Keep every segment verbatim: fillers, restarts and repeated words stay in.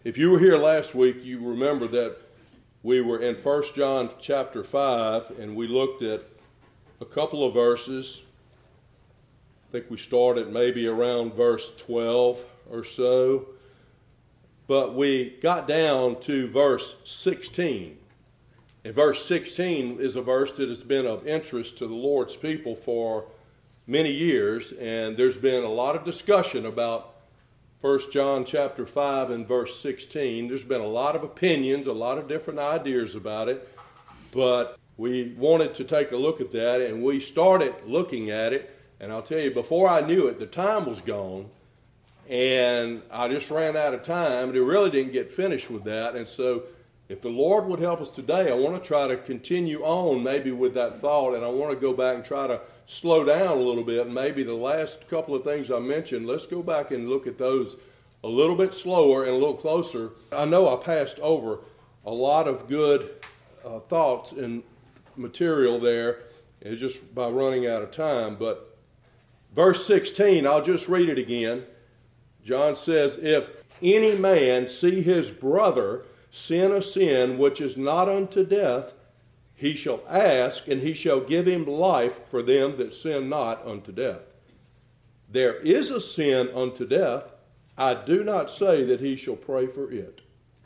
If you were here last week, you remember that we were in First John chapter five, and we looked at a couple of verses. I think we started maybe around verse twelve or so. But we got down to verse sixteen. And verse sixteen is a verse that has been of interest to the Lord's people for many years. And there's been a lot of discussion about First John chapter five and verse sixteen. There's been a lot of opinions, a lot of different ideas about it. But we wanted to take a look at that, and we started looking at it. And I'll tell you, before I knew it, the time was gone. And I just ran out of time, and it really didn't get finished with that. And so if the Lord would help us today, I want to try to continue on maybe with that thought, and I want to go back and try to slow down a little bit. And maybe the last couple of things I mentioned, let's go back and look at those a little bit slower and a little closer. I know I passed over a lot of good uh, thoughts and material there, it's just by running out of time. But verse sixteen, I'll just read it again. John says, if any man see his brother sin a sin which is not unto death, he shall ask, and he shall give him life for them that sin not unto death. There is a sin unto death. I do not say that he shall pray for it.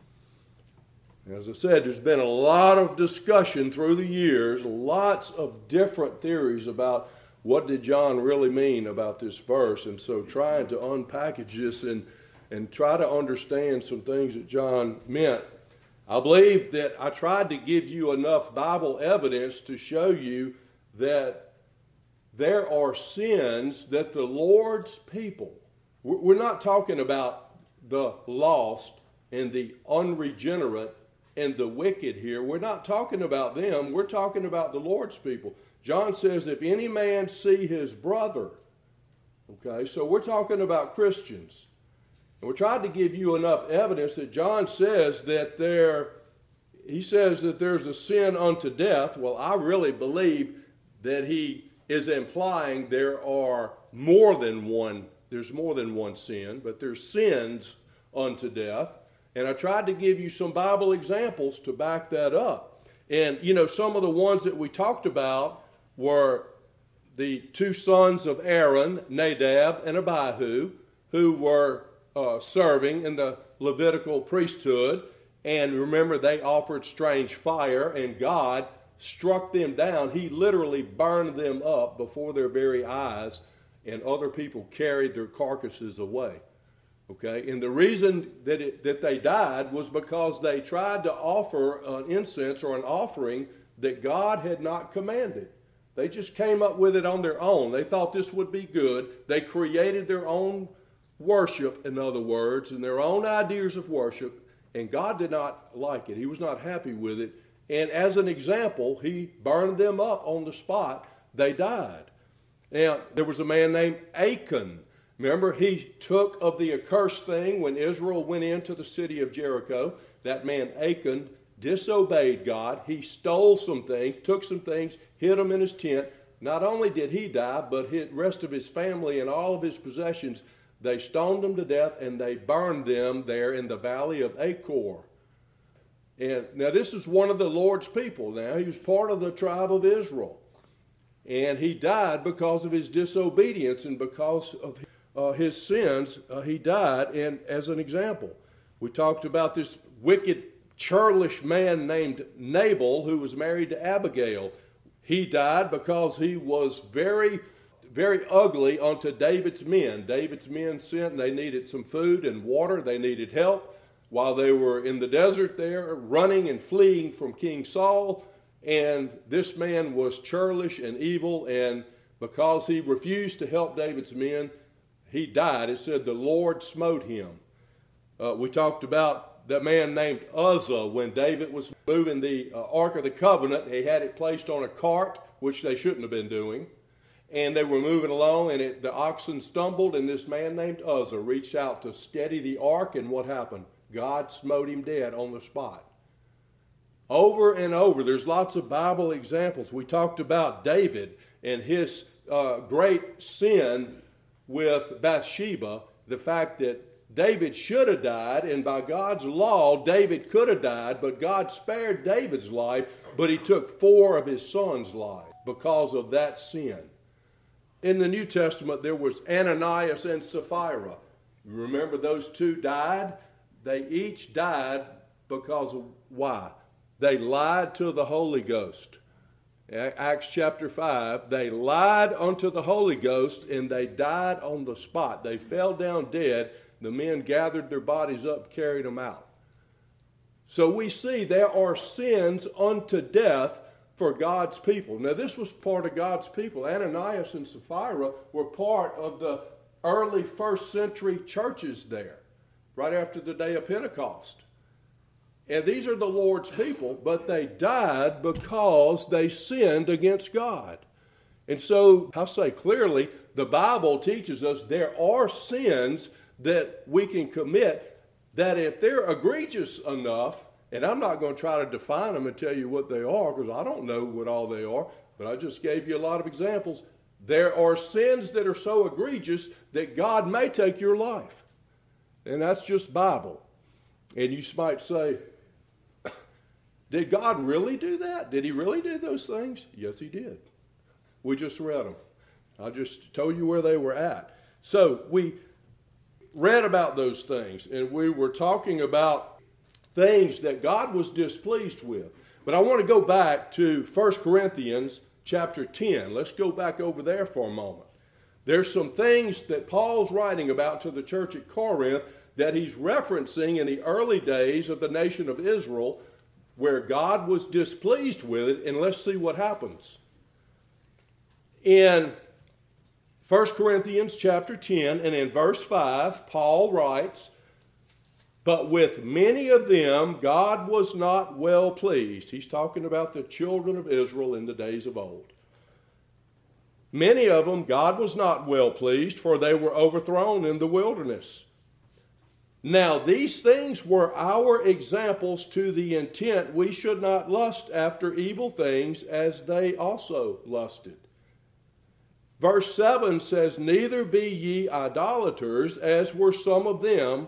As I said, there's been a lot of discussion through the years, lots of different theories about what did John really mean about this verse. And so trying to unpackage this and, and try to understand some things that John meant. I believe that I tried to give you enough Bible evidence to show you that there are sins that the Lord's people, we're not talking about the lost and the unregenerate and the wicked here. We're not talking about them. We're talking about the Lord's people. John says, if any man see his brother, okay, so we're talking about Christians. And we tried to give you enough evidence that John says that there, he says that there's a sin unto death. Well, I really believe that he is implying there are more than one, there's more than one sin, but there's sins unto death. And I tried to give you some Bible examples to back that up. And, you know, some of the ones that we talked about were the two sons of Aaron, Nadab and Abihu, who were uh, serving in the Levitical priesthood. And remember, they offered strange fire, and God struck them down. He literally burned them up before their very eyes, and other people carried their carcasses away. Okay, and the reason that it, that they died was because they tried to offer an incense or an offering that God had not commanded. They just came up with it on their own. They thought this would be good. They created their own worship, in other words, and their own ideas of worship, and God did not like it. He was not happy with it. And as an example, he burned them up on the spot. They died. Now, there was a man named Achan. Remember, he took of the accursed thing when Israel went into the city of Jericho. That man Achan disobeyed God. He stole some things, took some things, hid them in his tent. Not only did he die, but the rest of his family and all of his possessions, they stoned him to death, and they burned them there in the valley of Achor. And now this is one of the Lord's people. Now he was part of the tribe of Israel. And he died because of his disobedience and because of uh, his sins. Uh, he died. And as an example, we talked about this wicked, churlish man named Nabal who was married to Abigail. He died because he was very, very ugly unto David's men. David's men sent, and they needed some food and water. They needed help while they were in the desert there, running and fleeing from King Saul. And this man was churlish and evil, and because he refused to help David's men, he died. It said the Lord smote him. Uh, we talked about that man named Uzzah. When David was moving the uh, Ark of the Covenant, he had it placed on a cart, which they shouldn't have been doing. And they were moving along, and it, the oxen stumbled, and this man named Uzzah reached out to steady the ark, and what happened? God smote him dead on the spot. Over and over, there's lots of Bible examples. We talked about David and his uh, great sin with Bathsheba, the fact that David should have died, and by God's law, David could have died, but God spared David's life, but he took four of his sons' lives because of that sin. In the New Testament, there was Ananias and Sapphira. You remember those two died? They each died because of why? They lied to the Holy Ghost. Acts chapter five, they lied unto the Holy Ghost and they died on the spot. They fell down dead. The men gathered their bodies up, carried them out. So we see there are sins unto death for God's people. Now this was part of God's people. Ananias and Sapphira were part of the early first century churches there, right after the day of Pentecost. And these are the Lord's people, but they died because they sinned against God. And so, I'll say clearly, the Bible teaches us there are sins that we can commit that if they're egregious enough, and I'm not going to try to define them and tell you what they are because I don't know what all they are, but I just gave you a lot of examples. There are sins that are so egregious that God may take your life. And that's just Bible. And you might say, did God really do that? Did he really do those things? Yes, he did. We just read them. I just told you where they were at. So we read about those things, and we were talking about things that God was displeased with. But I want to go back to First Corinthians chapter ten. Let's go back over there for a moment. There's some things that Paul's writing about to the church at Corinth that he's referencing in the early days of the nation of Israel where God was displeased with it, and let's see what happens. In First Corinthians chapter ten and in verse five, Paul writes, "But with many of them God was not well pleased." He's talking about the children of Israel in the days of old. "Many of them God was not well pleased, for they were overthrown in the wilderness. Now these things were our examples to the intent we should not lust after evil things as they also lusted." Verse seven says, "Neither be ye idolaters, as were some of them.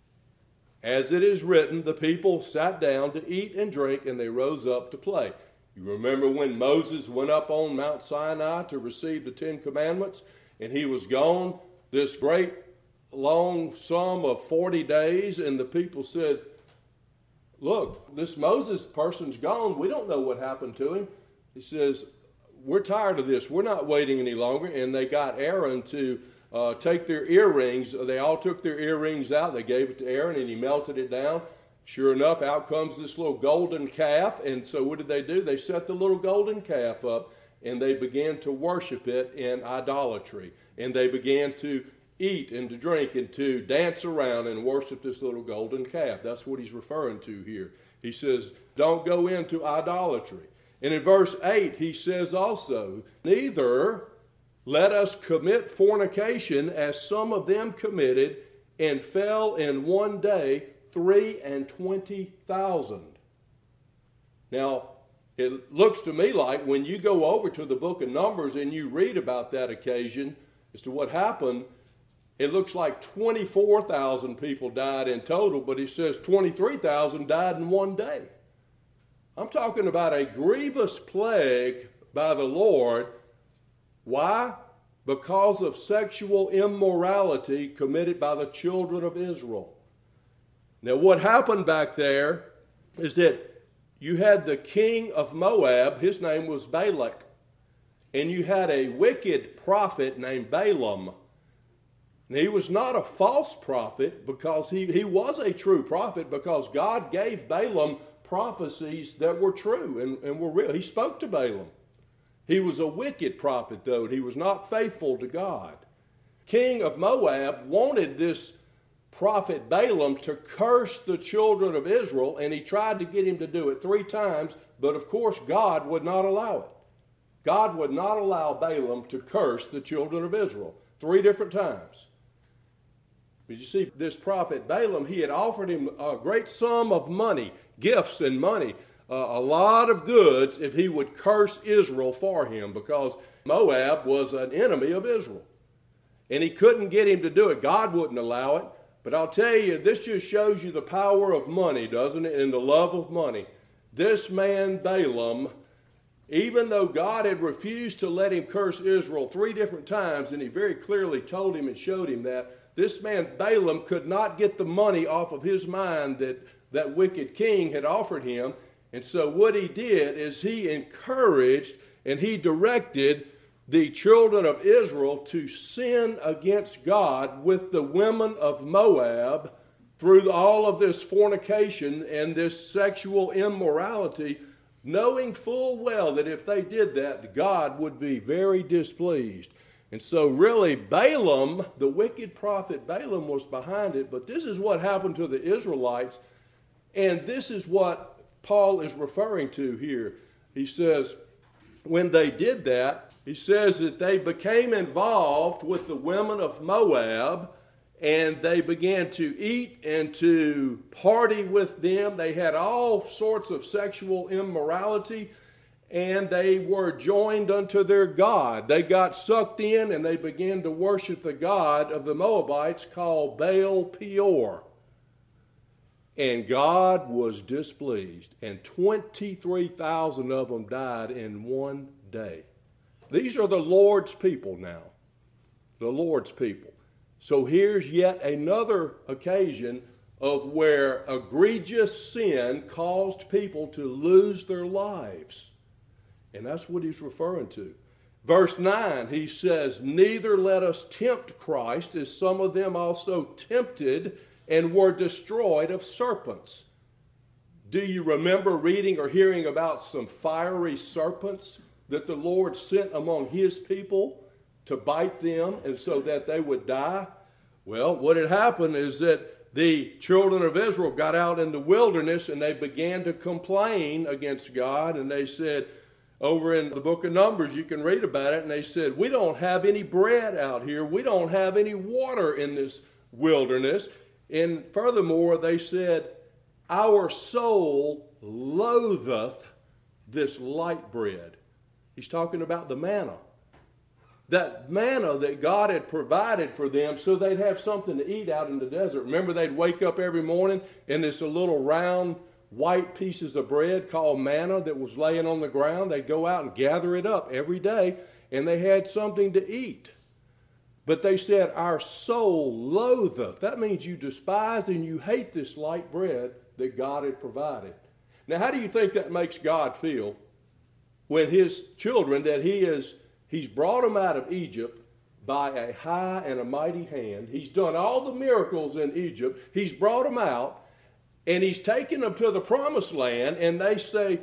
As it is written, the people sat down to eat and drink, and they rose up to play." You remember when Moses went up on Mount Sinai to receive the Ten Commandments, and he was gone this great long sum of forty days, and the people said, "Look, this Moses person's gone. We don't know what happened to him." He says, "We're tired of this. We're not waiting any longer." And they got Aaron to uh, take their earrings. They all took their earrings out. They gave it to Aaron, and he melted it down. Sure enough, out comes this little golden calf. And so what did they do? They set the little golden calf up, and they began to worship it in idolatry. And they began to eat and to drink and to dance around and worship this little golden calf. That's what he's referring to here. He says, don't go into idolatry. And in verse eight, he says also, "Neither let us commit fornication as some of them committed, and fell in one day three and twenty thousand." Now, it looks to me like when you go over to the book of Numbers and you read about that occasion as to what happened, it looks like twenty-four thousand people died in total, but it says twenty-three thousand died in one day. I'm talking about a grievous plague by the Lord. Why? Because of sexual immorality committed by the children of Israel. Now, what happened back there is that you had the king of Moab, his name was Balak, and you had a wicked prophet named Balaam. And he was not a false prophet because he, he was a true prophet because God gave Balaam prophecies that were true and, and were real. He spoke to Balaam. He was a wicked prophet, though, and he was not faithful to God. King of Moab wanted this prophet Balaam to curse the children of Israel, and he tried to get him to do it three times, but of course God would not allow it. God would not allow Balaam to curse the children of Israel three different times. But you see, this prophet Balaam, he had offered him a great sum of money, gifts and money, uh, a lot of goods if he would curse Israel for him, because Moab was an enemy of Israel. And he couldn't get him to do it. God wouldn't allow it. But But I'll tell you, this just shows you the power of money, doesn't it? And the love of money. This man Balaam, even though God had refused to let him curse Israel three different times, and he very clearly told him and showed him that, this man Balaam could not get the money off of his mind that that wicked king had offered him. And so what he did is he encouraged and he directed the children of Israel to sin against God with the women of Moab through all of this fornication and this sexual immorality, knowing full well that if they did that, God would be very displeased. And so really Balaam, the wicked prophet Balaam, was behind it. But this is what happened to the Israelites. And this is what Paul is referring to here. He says, when they did that, he says that they became involved with the women of Moab, and they began to eat and to party with them. They had all sorts of sexual immorality, and they were joined unto their god. They got sucked in, and they began to worship the god of the Moabites called Baal Peor. And God was displeased, and twenty-three thousand of them died in one day. These are the Lord's people now, the Lord's people. So here's yet another occasion of where egregious sin caused people to lose their lives. And that's what he's referring to. Verse nine, he says, neither let us tempt Christ, as some of them also tempted and were destroyed of serpents. Do you remember reading or hearing about some fiery serpents that the Lord sent among his people to bite them and so that they would die? Well, what had happened is that the children of Israel got out in the wilderness and they began to complain against God, and they said, over in the book of Numbers, you can read about it, and they said, we don't have any bread out here. We don't have any water in this wilderness. And furthermore, they said, our soul loatheth this light bread. He's talking about the manna. That manna that God had provided for them so they'd have something to eat out in the desert. Remember, they'd wake up every morning and there's a little round white pieces of bread called manna that was laying on the ground. They'd go out and gather it up every day, and they had something to eat. But they said, our soul loatheth. That means you despise and you hate this light bread that God had provided. Now, how do you think that makes God feel when his children, that he is, he's brought them out of Egypt by a high and a mighty hand. He's done all the miracles in Egypt. He's brought them out, and he's taken them to the promised land, and they say,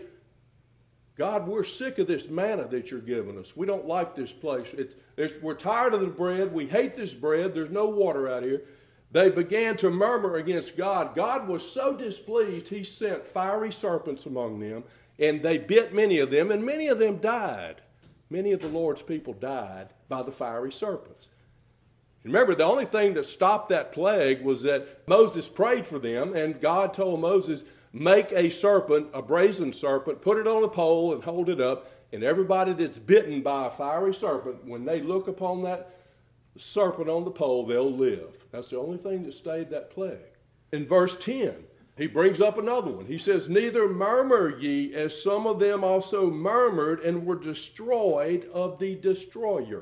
God, we're sick of this manna that you're giving us. We don't like this place. It's, it's, we're tired of the bread. We hate this bread. There's no water out here. They began to murmur against God. God was so displeased, he sent fiery serpents among them, and they bit many of them, and many of them died. Many of the Lord's people died by the fiery serpents. Remember, the only thing that stopped that plague was that Moses prayed for them, and God told Moses, make a serpent, a brazen serpent, put it on a pole and hold it up, and everybody that's bitten by a fiery serpent, when they look upon that serpent on the pole, they'll live. That's the only thing that stayed that plague. In verse ten, he brings up another one. He says, neither murmur ye, as some of them also murmured and were destroyed of the destroyer.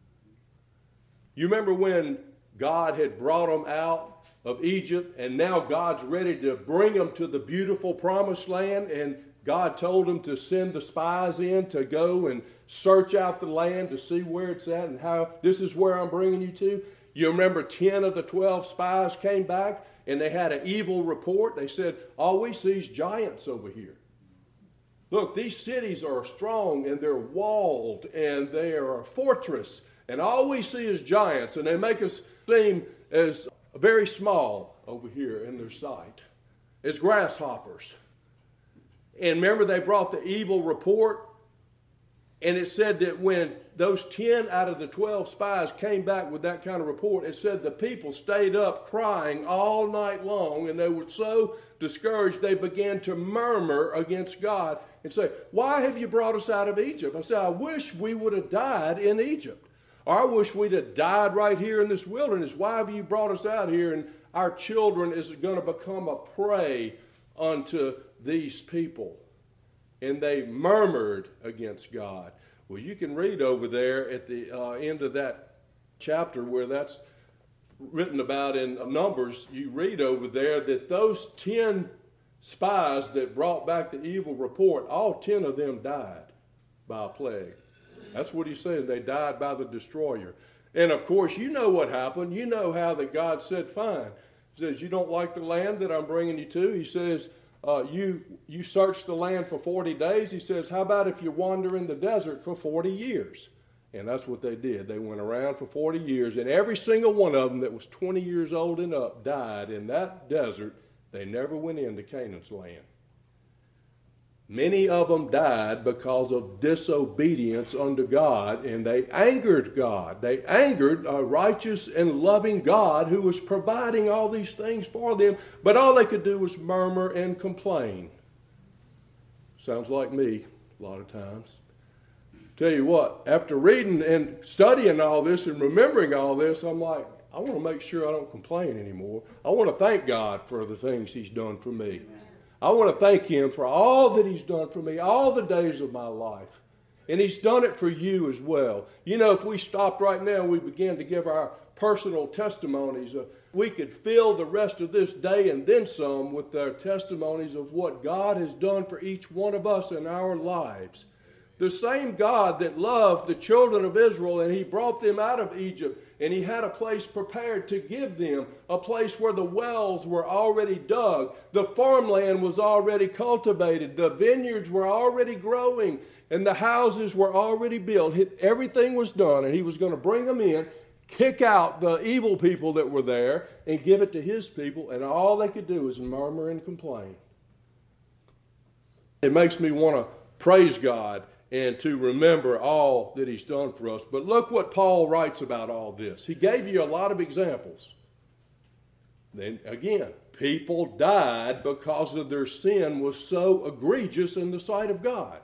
You remember when God had brought them out of Egypt, and now God's ready to bring them to the beautiful promised land, and God told them to send the spies in to go and search out the land to see where it's at and how this is where I'm bringing you to. You remember ten of the twelve spies came back, and they had an evil report. They said, all we see is giants over here. Look, these cities are strong, and they're walled, and they are a fortress, and all we see is giants, and they make us seem as very small over here in their sight, as grasshoppers. And remember, they brought the evil report, and it said that when those ten out of the twelve spies came back with that kind of report, it said the people stayed up crying all night long, and they were so discouraged they began to murmur against God and say, why have you brought us out of Egypt? I said, I wish we would have died in Egypt. Or I wish we'd have died right here in this wilderness. Why have you brought us out here? And our children is going to become a prey unto these people. And they murmured against God. Well, you can read over there at the uh, end of that chapter where that's written about in Numbers. You read over there that those ten spies that brought back the evil report, all ten of them died by a plague. That's what he's saying. They died by the destroyer. And of course, you know what happened. You know how that God said, fine. He says, you don't like the land that I'm bringing you to? He says, uh, you, you search the land for forty days. He says, how about if you wander in the desert for forty years? And that's what they did. They went around for forty years, and every single one of them that was twenty years old and up died in that desert. They never went into Canaan's land. Many of them died because of disobedience unto God, and they angered God. They angered a righteous and loving God who was providing all these things for them, but all they could do was murmur and complain. Sounds like me a lot of times. Tell you what, after reading and studying all this and remembering all this, I'm like, I want to make sure I don't complain anymore. I want to thank God for the things he's done for me. I want to thank him for all that he's done for me, all the days of my life. And he's done it for you as well. You know, if we stopped right now and we began to give our personal testimonies, uh, we could fill the rest of this day and then some with our testimonies of what God has done for each one of us in our lives. The same God that loved the children of Israel, and he brought them out of Egypt, and he had a place prepared to give them, a place where the wells were already dug, the farmland was already cultivated, the vineyards were already growing, and the houses were already built. Everything was done, and he was going to bring them in, kick out the evil people that were there, and give it to his people, and all they could do was murmur and complain. It makes me want to praise God and to remember all that he's done for us. But look what Paul writes about all this. He gave you a lot of examples. Then again, people died because of their sin was so egregious in the sight of God.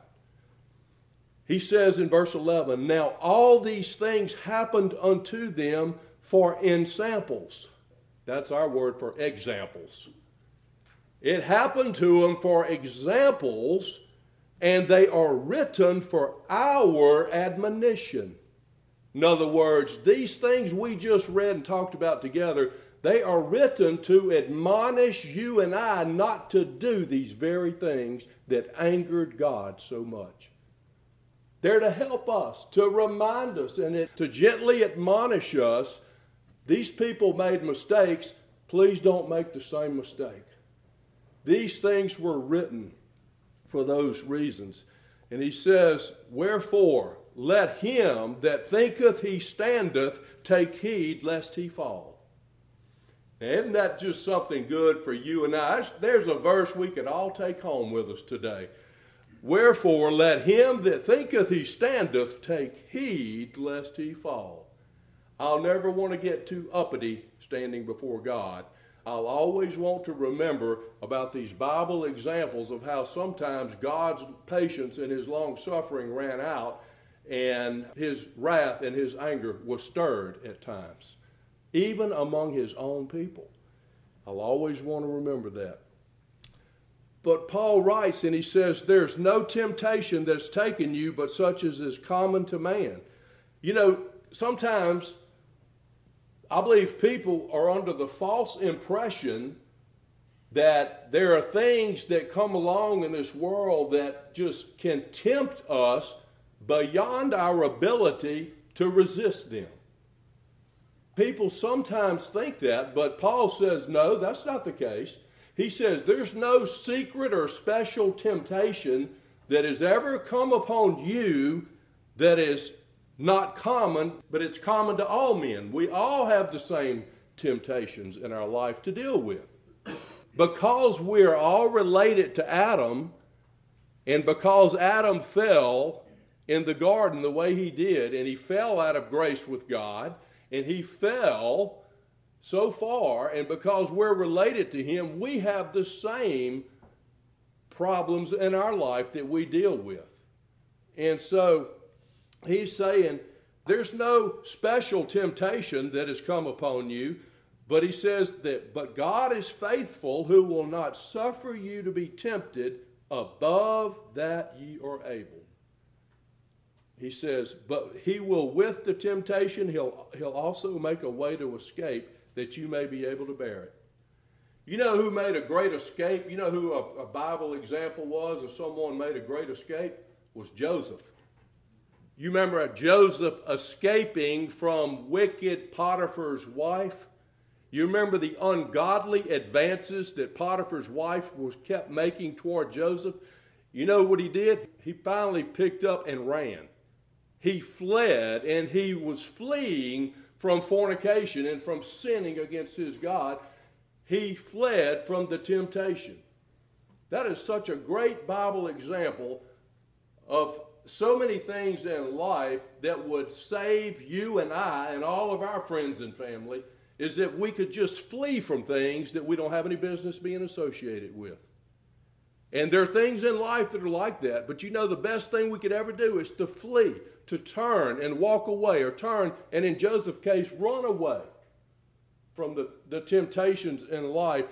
He says in verse eleven, now all these things happened unto them for ensamples. That's our word for examples. It happened to them for examples, and they are written for our admonition. In other words, these things we just read and talked about together, they are written to admonish you and I not to do these very things that angered God so much. They're to help us, to remind us, and to gently admonish us. These people made mistakes. Please don't make the same mistake. These things were written for those reasons. And he says, wherefore, let him that thinketh he standeth take heed lest he fall. Now, isn't that just something good for you and I? There's a verse we could all take home with us today. Wherefore, let him that thinketh he standeth take heed lest he fall. I'll never want to get too uppity standing before God. I'll always want to remember about these Bible examples of how sometimes God's patience and his long suffering ran out, and his wrath and his anger was stirred at times, even among his own people. I'll always want to remember that. But Paul writes and he says, there's no temptation that's taken you but such as is common to man. You know, sometimes I believe people are under the false impression that there are things that come along in this world that just can tempt us beyond our ability to resist them. People sometimes think that, but Paul says, no, that's not the case. He says there's no secret or special temptation that has ever come upon you that is not common, but it's common to all men. We all have the same temptations in our life to deal with. Because we're all related to Adam, and because Adam fell in the garden the way he did, and he fell out of grace with God, and he fell so far, and because we're related to him, we have the same problems in our life that we deal with. And so he's saying there's no special temptation that has come upon you, But he says that, but God is faithful, who will not suffer you to be tempted above that ye are able. He says, but he will with the temptation, he'll, he'll also make a way to escape that you may be able to bear it. You know who made a great escape? You know who a, a Bible example was of someone made a great escape? Was Joseph. You remember Joseph escaping from wicked Potiphar's wife? You remember the ungodly advances that Potiphar's wife was kept making toward Joseph? You know what he did? He finally picked up and ran. He fled, and he was fleeing from fornication and from sinning against his God. He fled from the temptation. That is such a great Bible example of so many things in life that would save you and I and all of our friends and family, is that we could just flee from things that we don't have any business being associated with. And there are things in life that are like that, but you know the best thing we could ever do is to flee, to turn and walk away, or turn, and in Joseph's case, run away from the, the temptations in life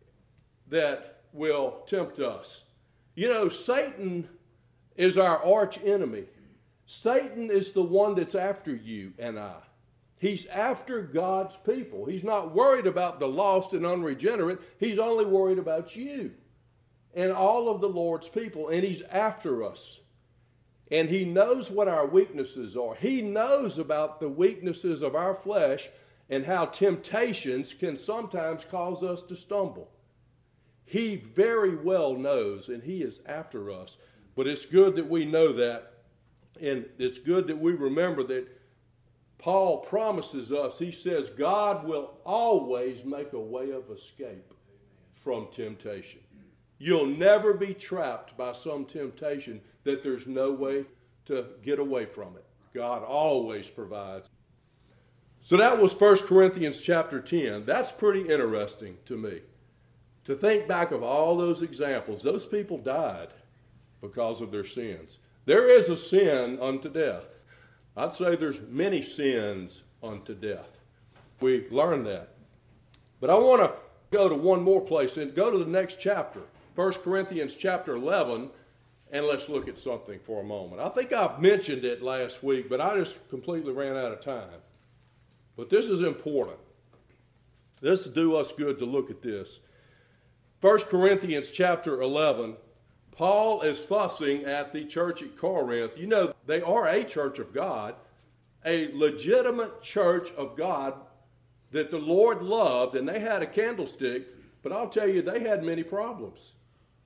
that will tempt us. You know, Satan is our arch enemy. Satan is the one that's after you and I. He's after God's people. He's not worried about the lost and unregenerate. He's only worried about you and all of the Lord's people, and he's after us. And he knows what our weaknesses are. He knows about the weaknesses of our flesh and how temptations can sometimes cause us to stumble. He very well knows, and he is after us. But it's good that we know that, and it's good that we remember that Paul promises us, he says, God will always make a way of escape from temptation. You'll never be trapped by some temptation that there's no way to get away from it. God always provides. So that was First Corinthians chapter ten. That's pretty interesting to me. To think back of all those examples, those people died because of their sins. There is a sin unto death. I'd say there's many sins unto death. We learned that. But I want to go to one more place and go to the next chapter, First Corinthians chapter eleven, and let's look at something for a moment. I think I've mentioned it last week, but I just completely ran out of time. But this is important. This will do us good to look at this. First Corinthians chapter eleven, Paul is fussing at the church at Corinth. You know, they are a church of God, a legitimate church of God that the Lord loved, and they had a candlestick, but I'll tell you, they had many problems.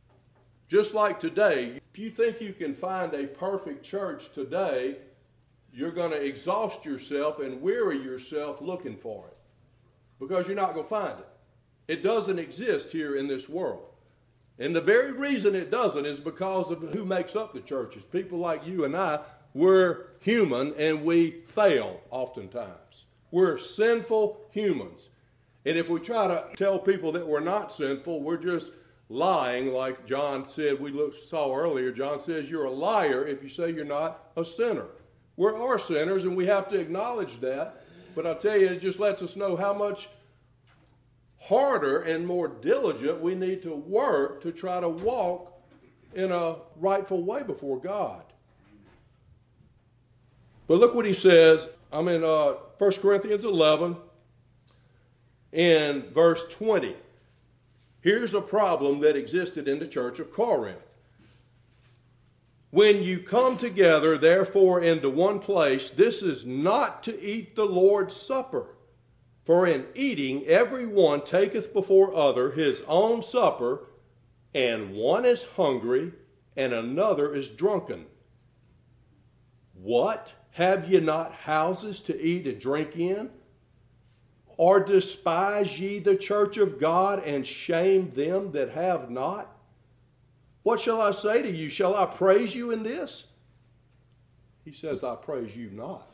Just like today, if you think you can find a perfect church today, you're going to exhaust yourself and weary yourself looking for it, because you're not going to find it. It doesn't exist here in this world. And the very reason it doesn't is because of who makes up the churches. People like you and I, we're human and we fail oftentimes. We're sinful humans. And if we try to tell people that we're not sinful, we're just lying, like John said, we looked, saw earlier. John says you're a liar if you say you're not a sinner. We are sinners and we have to acknowledge that. But I'll tell you, it just lets us know how much harder and more diligent we need to work to try to walk in a rightful way before God. But look what he says. I'm in uh, First Corinthians eleven in verse twenty. Here's a problem that existed in the church of Corinth. When you come together, therefore, into one place, this is not to eat the Lord's Supper. For in eating, every one taketh before other his own supper, and one is hungry, and another is drunken. What? Have ye not houses to eat and drink in? Or despise ye the church of God, and shame them that have not? What shall I say to you? Shall I praise you in this? He says, I praise you not.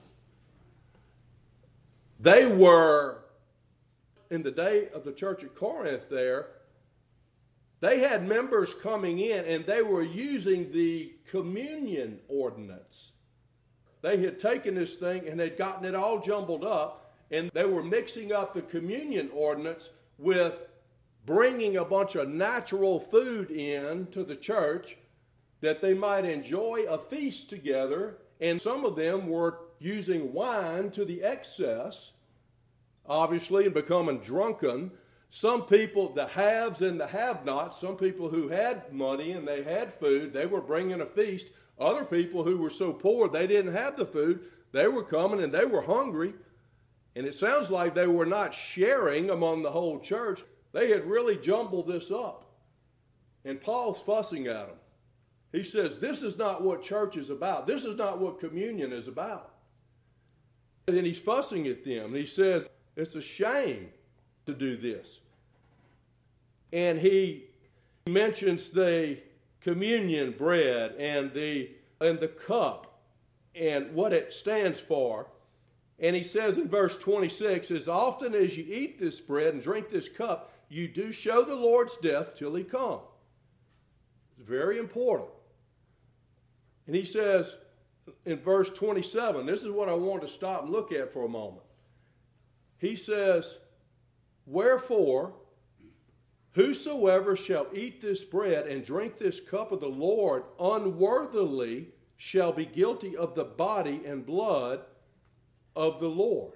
They were, in the day of the church at Corinth there, they had members coming in and they were using the communion ordinance. They had taken this thing and had gotten it all jumbled up, and they were mixing up the communion ordinance with bringing a bunch of natural food in to the church that they might enjoy a feast together. And some of them were using wine to the excess, obviously, and becoming drunken. Some people, the haves and the have-nots, some people who had money and they had food, they were bringing a feast. Other people who were so poor they didn't have the food, they were coming and they were hungry. And it sounds like they were not sharing among the whole church. They had really jumbled this up. And Paul's fussing at them. He says, this is not what church is about. This is not what communion is about. And he's fussing at them. He says, it's a shame to do this. And he mentions the communion bread and the, and the cup and what it stands for. And he says in verse twenty-six, as often as you eat this bread and drink this cup, you do show the Lord's death till he come. It's very important. And he says in verse twenty-seven, this is what I want to stop and look at for a moment. He says, wherefore, whosoever shall eat this bread and drink this cup of the Lord unworthily shall be guilty of the body and blood of the Lord.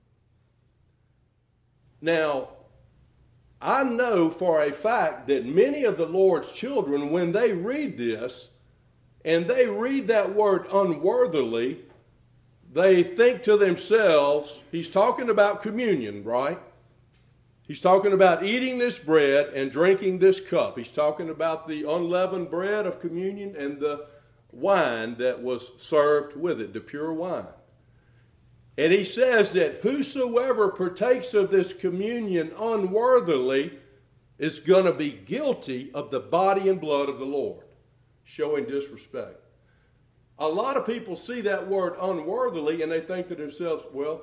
Now, I know for a fact that many of the Lord's children, when they read this, and they read that word unworthily, they think to themselves, he's talking about communion, right? He's talking about eating this bread and drinking this cup. He's talking about the unleavened bread of communion and the wine that was served with it, the pure wine. And he says that whosoever partakes of this communion unworthily is going to be guilty of the body and blood of the Lord, showing disrespect. A lot of people see that word unworthily and they think to themselves, well,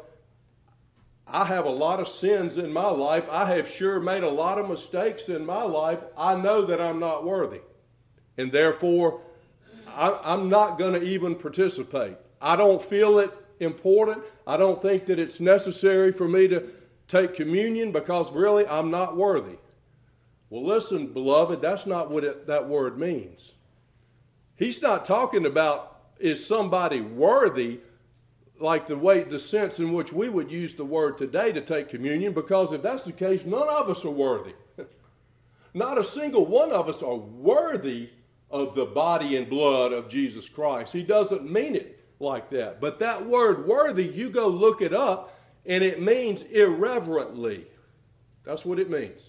I have a lot of sins in my life. I have sure made a lot of mistakes in my life. I know that I'm not worthy. And therefore, I, I'm not going to even participate. I don't feel it important. I don't think that it's necessary for me to take communion because really I'm not worthy. Well, listen, beloved, that's not what it, that word means. He's not talking about is somebody worthy like the way, the sense in which we would use the word today to take communion, because if that's the case, none of us are worthy. Not a single one of us are worthy of the body and blood of Jesus Christ. He doesn't mean it like that. But that word worthy, you go look it up, and it means irreverently. That's what it means.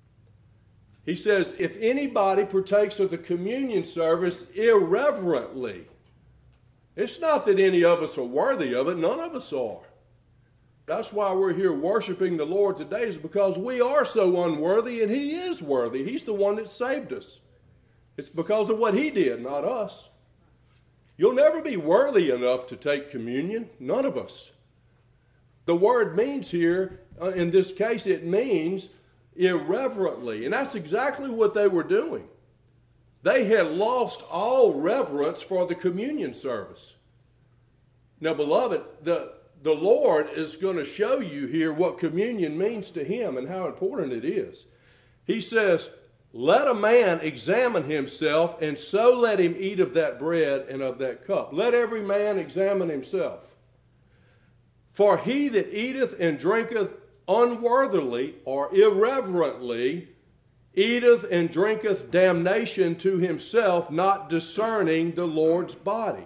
He says, if anybody partakes of the communion service irreverently, it's not that any of us are worthy of it. None of us are. That's why we're here worshiping the Lord today, is because we are so unworthy and He is worthy. He's the one that saved us. It's because of what He did, not us. You'll never be worthy enough to take communion. None of us. The word means here, uh, in this case, it means irreverently. And that's exactly what they were doing. They had lost all reverence for the communion service. Now, beloved, the, the Lord is going to show you here what communion means to Him and how important it is. He says, let a man examine himself, and so let him eat of that bread and of that cup. Let every man examine himself. For he that eateth and drinketh unworthily or irreverently eateth and drinketh damnation to himself, not discerning the Lord's body.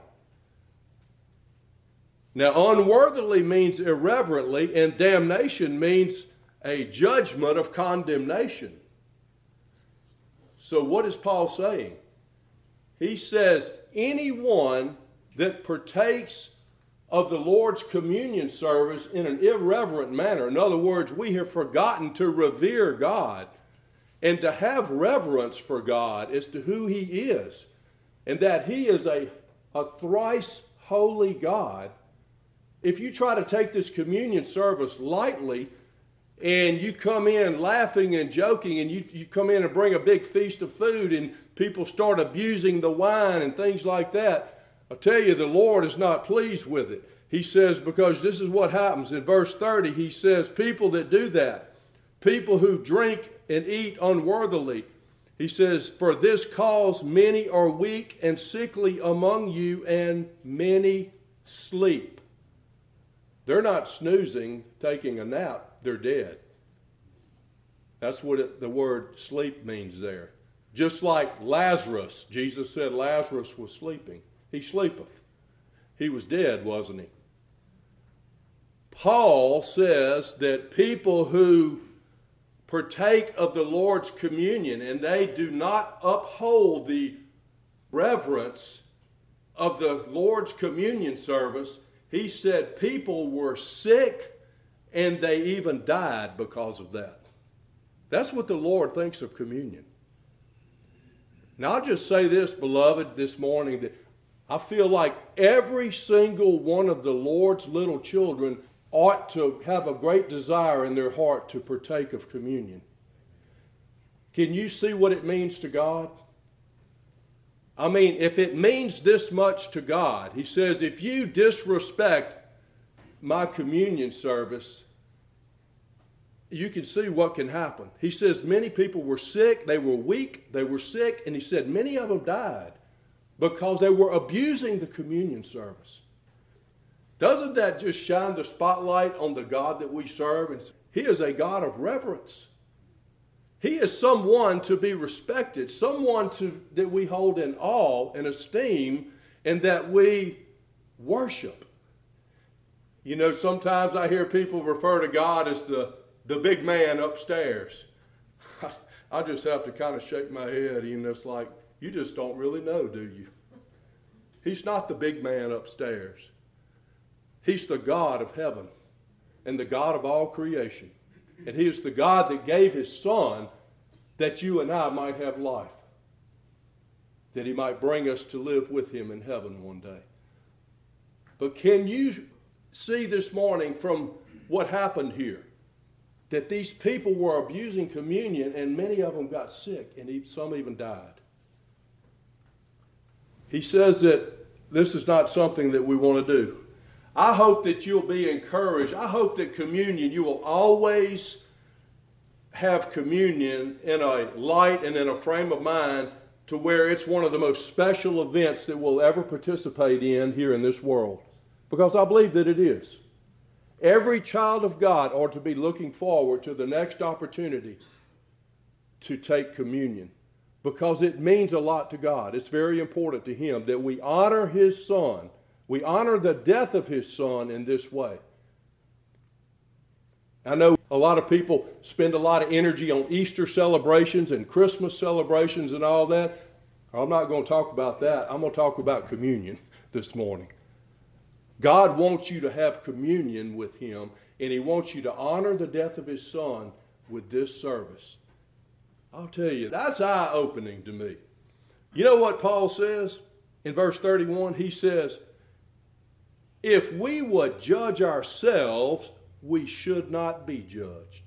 Now, unworthily means irreverently, and damnation means a judgment of condemnation. So what is Paul saying? He says, anyone that partakes of the Lord's communion service in an irreverent manner, in other words, we have forgotten to revere God and to have reverence for God as to who He is, and that He is a, a thrice holy God. If you try to take this communion service lightly, and you come in laughing and joking, and you, you come in and bring a big feast of food, and people start abusing the wine and things like that, I'll tell you, the Lord is not pleased with it. He says, because this is what happens. In verse thirty, he says, people that do that, people who drink and eat unworthily, he says, for this cause many are weak and sickly among you, and many sleep. They're not snoozing, taking a nap. They're dead. That's what it, the word sleep means there. Just like Lazarus. Jesus said Lazarus was sleeping. He sleepeth. He was dead, wasn't he? Paul says that people who partake of the Lord's communion and they do not uphold the reverence of the Lord's communion service, he said people were sick and they even died because of that. That's what the Lord thinks of communion. Now I'll just say this, beloved, this morning, that I feel like every single one of the Lord's little children ought to have a great desire in their heart to partake of communion. Can you see what it means to God? I mean, if it means this much to God, he says, if you disrespect my communion service, you can see what can happen. He says many people were sick, they were weak, they were sick, and he said many of them died because they were abusing the communion service. Doesn't that just shine the spotlight on the God that we serve? And he is a God of reverence. He is someone to be respected, someone to, that we hold in awe and esteem, and that we worship. You know, sometimes I hear people refer to God as the, the big man upstairs. I, I just have to kind of shake my head, and it's like, you just don't really know, do you? He's not the big man upstairs. He's the God of heaven and the God of all creation. And he is the God that gave his Son that you and I might have life, that he might bring us to live with him in heaven one day. But can you see this morning from what happened here, that these people were abusing communion and many of them got sick and some even died? He says that this is not something that we want to do. I hope that you'll be encouraged. I hope that communion, you will always have communion in a light and in a frame of mind to where it's one of the most special events that we'll ever participate in here in this world. Because I believe that it is. Every child of God ought to be looking forward to the next opportunity to take communion, because it means a lot to God. It's very important to him that we honor his Son. We honor the death of his Son in this way. I know a lot of people spend a lot of energy on Easter celebrations and Christmas celebrations and all that. I'm not going to talk about that. I'm going to talk about communion this morning. God wants you to have communion with him, and he wants you to honor the death of his Son with this service. I'll tell you, that's eye-opening to me. You know what Paul says in verse thirty-one? He says, if we would judge ourselves, we should not be judged.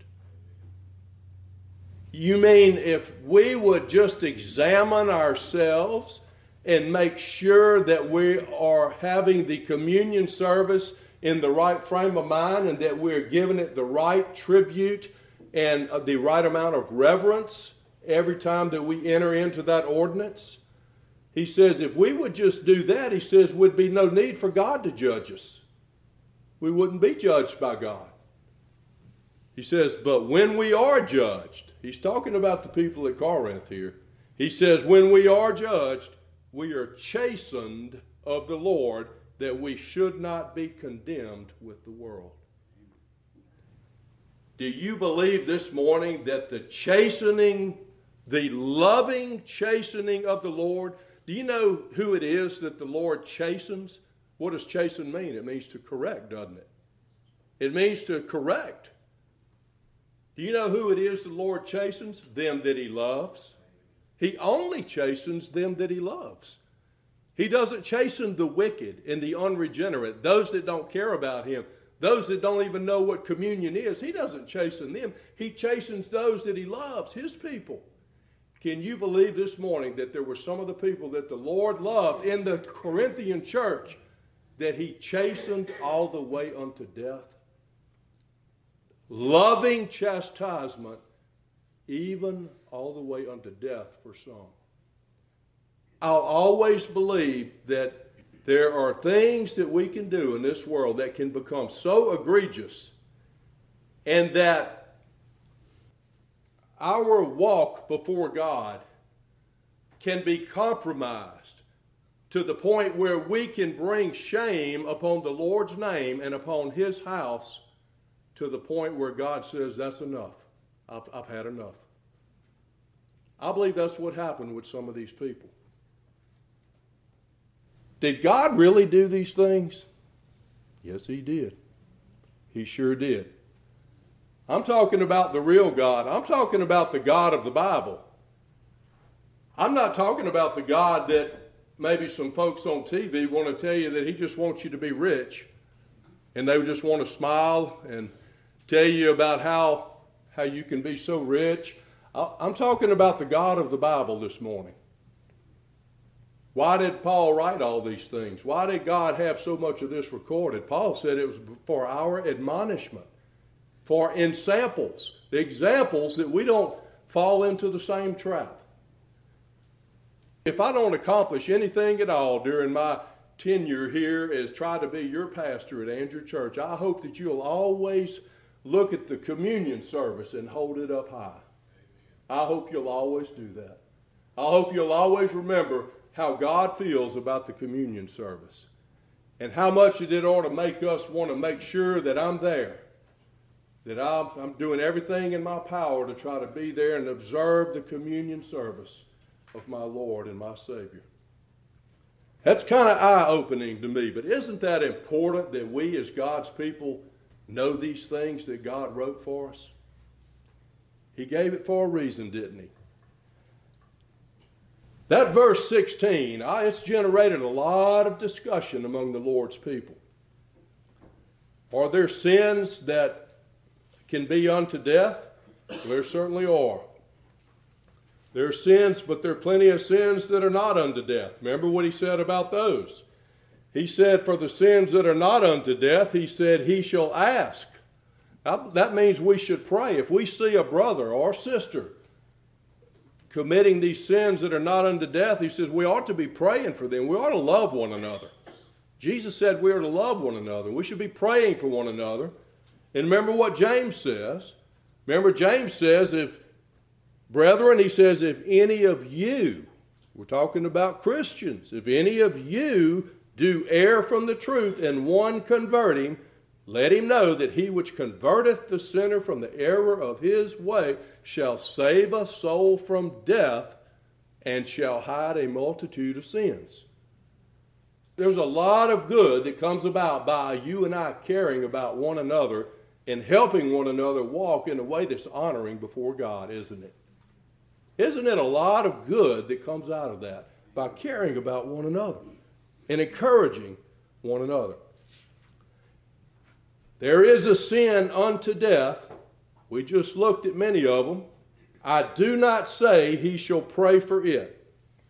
You mean if we would just examine ourselves and make sure that we are having the communion service in the right frame of mind and that we're giving it the right tribute and the right amount of reverence every time that we enter into that ordinance? He says if we would just do that, he says, would be no need for God to judge us. We wouldn't be judged by God. He says, but when we are judged, he's talking about the people at Corinth here. He says, when we are judged, we are chastened of the Lord, that we should not be condemned with the world. Do you believe this morning that the chastening, the loving chastening of the Lord, do you know who it is that the Lord chastens? What does chasten mean? It means to correct, doesn't it? It means to correct. Do you know who it is the Lord chastens? Them that he loves. He only chastens them that he loves. He doesn't chasten the wicked and the unregenerate, those that don't care about him, those that don't even know what communion is. He doesn't chasten them. He chastens those that he loves, his people. Can you believe this morning that there were some of the people that the Lord loved in the Corinthian church that he chastened all the way unto death? Loving chastisement, even all the way unto death for some. I'll always believe that there are things that we can do in this world that can become so egregious, and that our walk before God can be compromised to the point where we can bring shame upon the Lord's name and upon his house, to the point where God says, that's enough. I've, I've had enough. I believe that's what happened with some of these people. Did God really do these things? Yes, he did. He sure did. I'm talking about the real God. I'm talking about the God of the Bible. I'm not talking about the God that maybe some folks on T V want to tell you that he just wants you to be rich, and they just want to smile and tell you about how, how you can be so rich. I'm talking about the God of the Bible this morning. Why did Paul write all these things? Why did God have so much of this recorded? Paul said it was for our admonishment, for ensamples, the examples that we don't fall into the same trap. If I don't accomplish anything at all during my tenure here as try to be your pastor at Andrew Church, I hope that you'll always look at the communion service and hold it up high. I hope you'll always do that. I hope you'll always remember how God feels about the communion service and how much it ought to make us want to make sure that I'm there, that I'm, I'm doing everything in my power to try to be there and observe the communion service of my Lord and my Savior. That's kind of eye-opening to me, but isn't that important that we as God's people know these things that God wrote for us? He gave it for a reason, didn't he? That verse sixteen, it's generated a lot of discussion among the Lord's people. Are there sins that can be unto death? There certainly are. There are sins, but there are plenty of sins that are not unto death. Remember what he said about those. He said, for the sins that are not unto death, he said, he shall ask. That means we should pray. If we see a brother or sister committing these sins that are not unto death, he says we ought to be praying for them. We ought to love one another. Jesus said we are to love one another. We should be praying for one another. And remember what James says. Remember James says, if, brethren, he says, if any of you, we're talking about Christians, if any of you do err from the truth and one convert him, let him know that he which converteth the sinner from the error of his way shall save a soul from death and shall hide a multitude of sins. There's a lot of good that comes about by you and I caring about one another and helping one another walk in a way that's honoring before God, isn't it? Isn't it a lot of good that comes out of that by caring about one another and encouraging one another? There is a sin unto death. We just looked at many of them. I do not say he shall pray for it.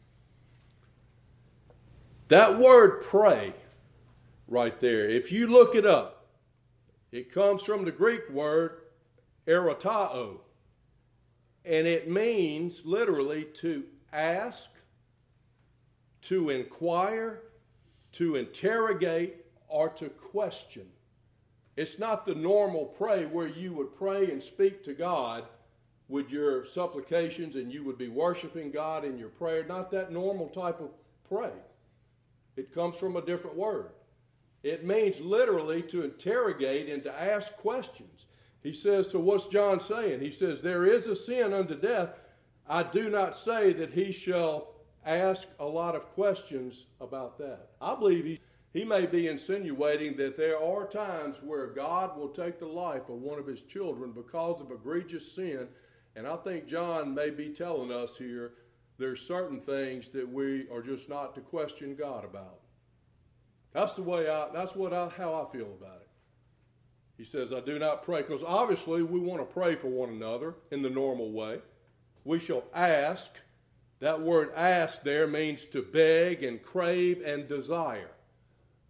That word pray right there, if you look it up, it comes from the Greek word erotao. And it means literally to ask, to inquire, to interrogate, or to question. It's not the normal pray where you would pray and speak to God with your supplications and you would be worshiping God in your prayer. Not that normal type of pray. It comes from a different word. It means literally to interrogate and to ask questions. He says, so what's John saying? He says, there is a sin unto death. I do not say that he shall ask a lot of questions about that. I believe he He may be insinuating that there are times where God will take the life of one of his children because of egregious sin. And I think John may be telling us here there's certain things that we are just not to question God about. That's the way I, that's what I, how I feel about it. He says, I do not pray, because obviously we want to pray for one another in the normal way. We shall ask. That word ask there means to beg and crave and desire.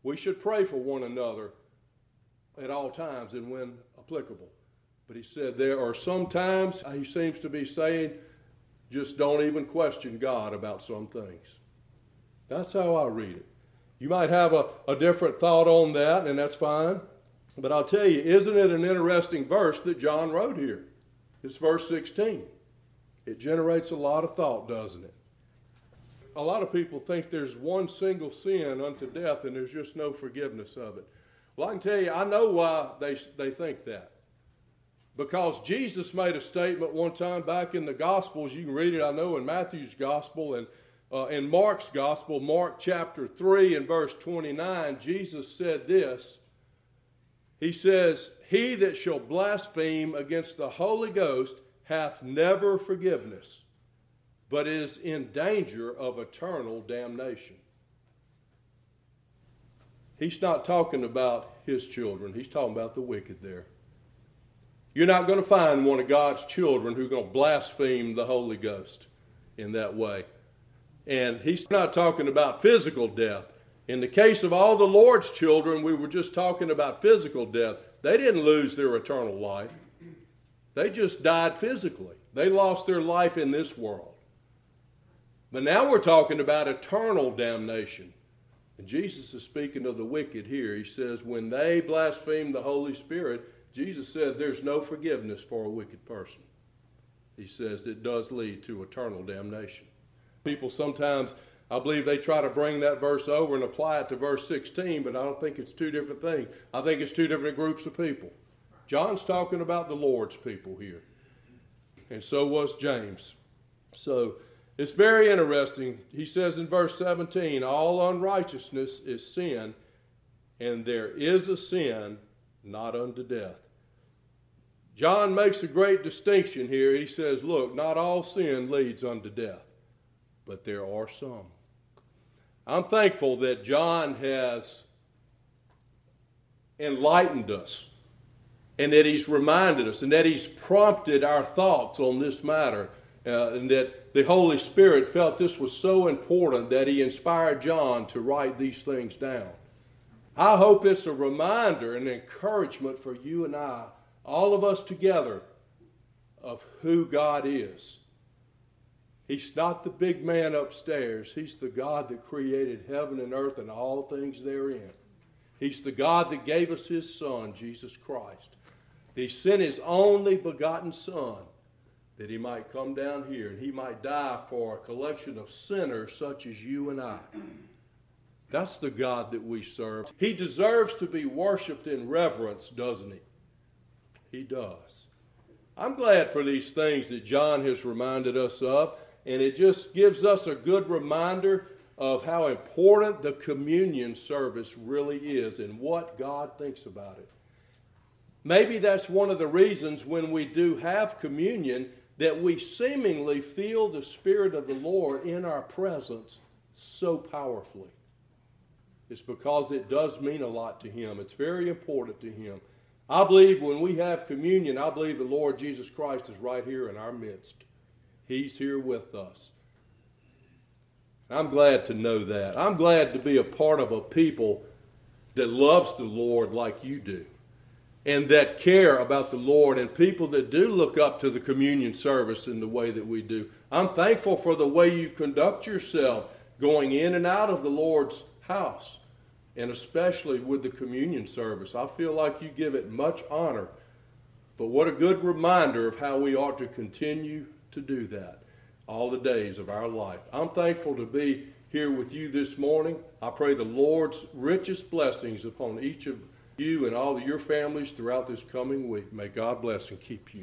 We should pray for one another at all times and when applicable. But he said there are some times, he seems to be saying, just don't even question God about some things. That's how I read it. You might have a, a different thought on that, and that's fine. But I'll tell you, isn't it an interesting verse that John wrote here? It's verse sixteen. It generates a lot of thought, doesn't it? A lot of people think there's one single sin unto death and there's just no forgiveness of it. Well, I can tell you, I know why they, they think that. Because Jesus made a statement one time back in the Gospels. You can read it, I know, in Matthew's Gospel and uh, in Mark's Gospel, Mark chapter three and verse twenty-nine, Jesus said this. He says, "He that shall blaspheme against the Holy Ghost hath never forgiveness, but is in danger of eternal damnation." He's not talking about his children. He's talking about the wicked there. You're not going to find one of God's children who's going to blaspheme the Holy Ghost in that way. And he's not talking about physical death. In the case of all the Lord's children, we were just talking about physical death. They didn't lose their eternal life. They just died physically. They lost their life in this world. But now we're talking about eternal damnation. And Jesus is speaking of the wicked here. He says, when they blaspheme the Holy Spirit, Jesus said there's no forgiveness for a wicked person. He says it does lead to eternal damnation. People sometimes, I believe they try to bring that verse over and apply it to verse sixteen, but I don't think it's two different things. I think it's two different groups of people. John's talking about the Lord's people here. And so was James. So it's very interesting. He says in verse seventeen, all unrighteousness is sin, and there is a sin not unto death. John makes a great distinction here. He says, look, not all sin leads unto death, but there are some. I'm thankful that John has enlightened us, and that he's reminded us, and that he's prompted our thoughts on this matter, uh, and that the Holy Spirit felt this was so important that he inspired John to write these things down. I hope it's a reminder and encouragement for you and I, all of us together, of who God is. He's not the big man upstairs. He's the God that created heaven and earth and all things therein. He's the God that gave us his Son, Jesus Christ. He sent his only begotten Son that he might come down here and he might die for a collection of sinners such as you and I. That's the God that we serve. He deserves to be worshiped in reverence, doesn't he? He does. I'm glad for these things that John has reminded us of, and it just gives us a good reminder of how important the communion service really is and what God thinks about it. Maybe that's one of the reasons when we do have communion that we seemingly feel the Spirit of the Lord in our presence so powerfully. It's because it does mean a lot to him. It's very important to him. I believe when we have communion, I believe the Lord Jesus Christ is right here in our midst. He's here with us. I'm glad to know that. I'm glad to be a part of a people that loves the Lord like you do, and that care about the Lord, and people that do look up to the communion service in the way that we do. I'm thankful for the way you conduct yourself going in and out of the Lord's house, and especially with the communion service. I feel like you give it much honor. But what a good reminder of how we ought to continue to do that all the days of our life. I'm thankful to be here with you this morning. I pray the Lord's richest blessings upon each of you and all of your families throughout this coming week. May God bless and keep you.